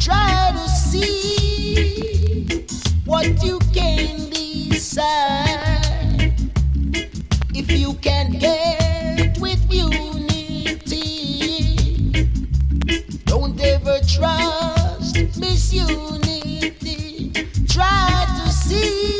Try to see what you can decide. If you can get with unity, don't ever trust misunity. Try to see